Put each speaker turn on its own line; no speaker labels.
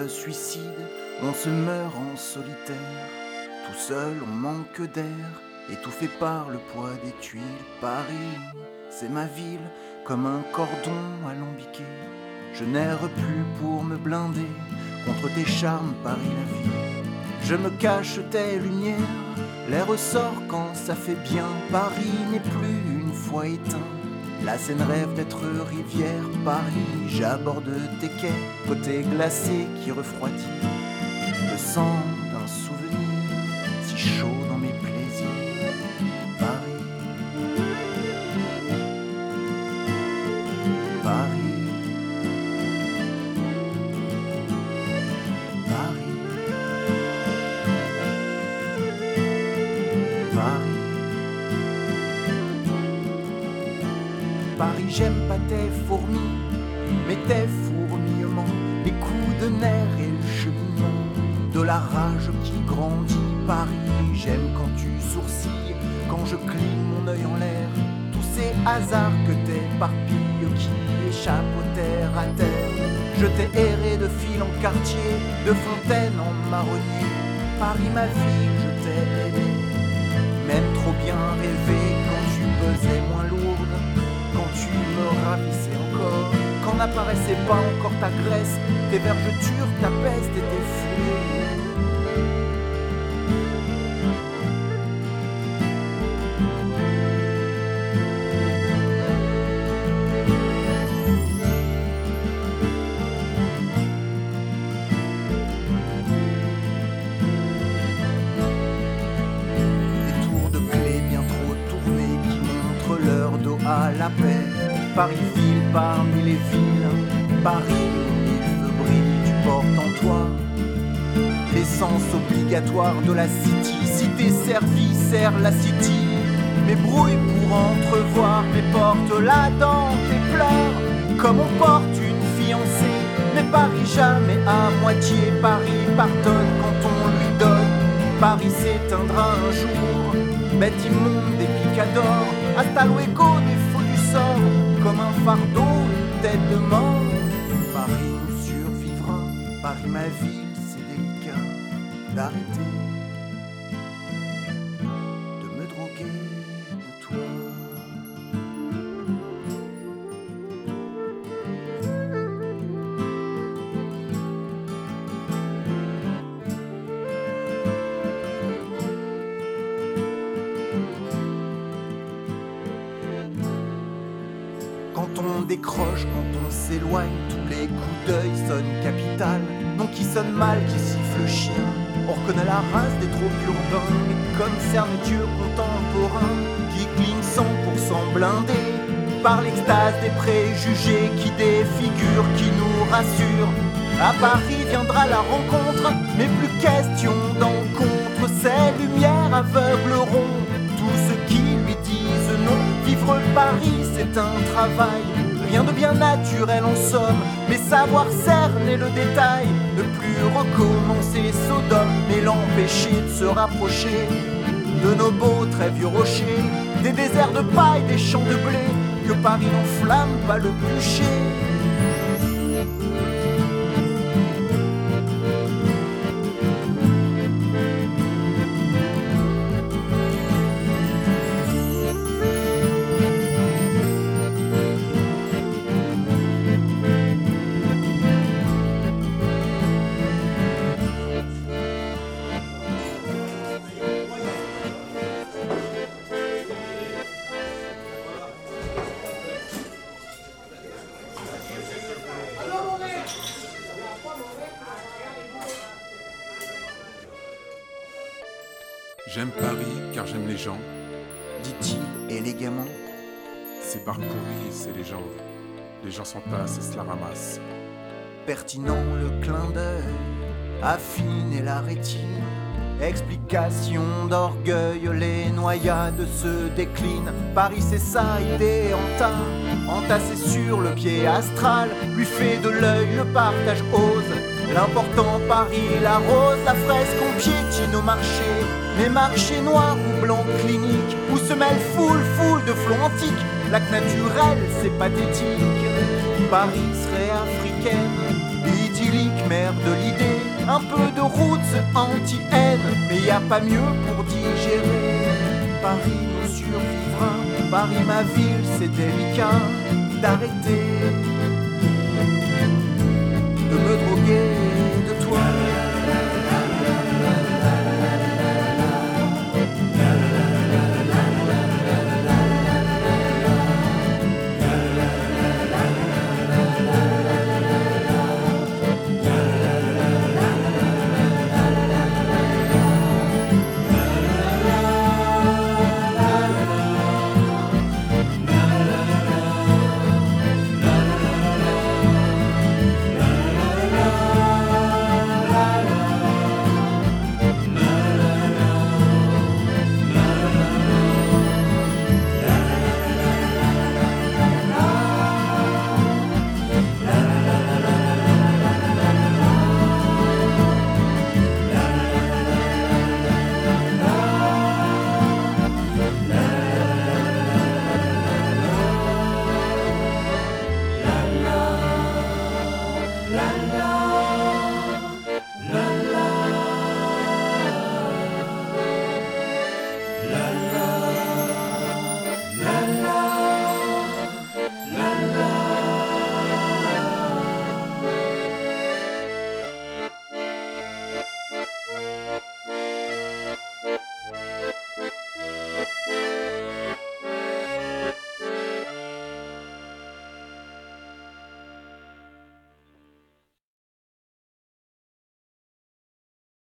se suicide, on se meurt en solitaire. Tout seul, on manque d'air, étouffé par le poids des tuiles. Paris, c'est ma ville, comme un cordon alambiqué. Je n'erre plus pour me blinder contre tes charmes, Paris la ville. Je me cache tes lumières, l'air ressort quand ça fait bien. Paris n'est plus une fois éteint, la Seine rêve d'être rivière. Paris, j'aborde tes quais, côté glacé qui refroidit. Le sang d'un souvenir, si chaud dans mes plaisirs. Paris, Paris, Paris, Paris. Paris, j'aime pas tes fourmis, mais tes fourmillements, les coups de nerfs et le cheminement de la rage qui grandit. Paris, j'aime quand tu sourcilles, quand je cligne mon œil en l'air, tous ces hasards que t'éparpilles qui échappent au terre à terre. Je t'ai erré de fil en quartier, de fontaine en marronnier. Paris, ma vie, je t'ai aimé, même trop bien rêvé quand tu pesais moins lourde, quand tu me ravissais encore, quand n'apparaissait pas encore ta graisse, tes vergetures, ta peste et tes foulées. Des tours de clés bien trop tournés qui montrent l'heure d'eau à la paix. Paris ville parmi les villes, Paris où mille feux brillent, tu portes en toi l'essence obligatoire de la city. Si t'es servi, serre la city. Mes brouilles pour entrevoir, mes portes là-dedans, tes pleurs, comme on porte une fiancée. Mais Paris jamais à moitié, Paris pardonne quand on lui donne. Paris s'éteindra un jour, bête immonde des picadors, hasta luego des faux du sort, comme un fardeau, une tête de mort. Paris nous survivra, Paris ma ville, c'est délicat d'arrêter de me droguer de toi. Quand on décroche, quand on s'éloigne, tous les coups d'œil sonnent capital. Non qui sonne mal, qui siffle le chien. On reconnaît la race des troupes urbains, mais comme Dieu contemporain qui cligne 100% blindé par l'extase des préjugés qui défigurent, qui nous rassurent. À Paris viendra la rencontre, mais plus question d'encontre. Ces lumières aveugleront tous ceux qui lui disent non. Vivre Paris, c'est un travail, rien de bien naturel en somme, mais savoir cerner le détail, ne plus recommencer Sodome, mais l'empêcher de se rapprocher de nos beaux très vieux rochers, des déserts de paille, des champs de blé, que Paris n'enflamme pas le bûcher.
J'aime Paris car j'aime les gens,
Dit-il élégamment,
c'est parcouru, c'est les gens s'entassent et se la ramassent.
pertinent le clin d'œil, affiner la rétine, explication d'orgueil, les noyades se déclinent. Paris c'est sa idée entassée sur le pied astral, lui fait de l'œil, le partage ose. L'important Paris, la rose, la fraise qu'on piétine au marché, les marchés noirs ou blancs cliniques, où se mêlent foule de flots antiques. Lac naturel, c'est pathétique. Paris serait africaine, idyllique, mère de l'idée. Un peu de roots anti-haine, mais y a pas mieux pour digérer. Paris nous survivra, Paris ma ville, c'est délicat d'arrêter de me droguer de toi.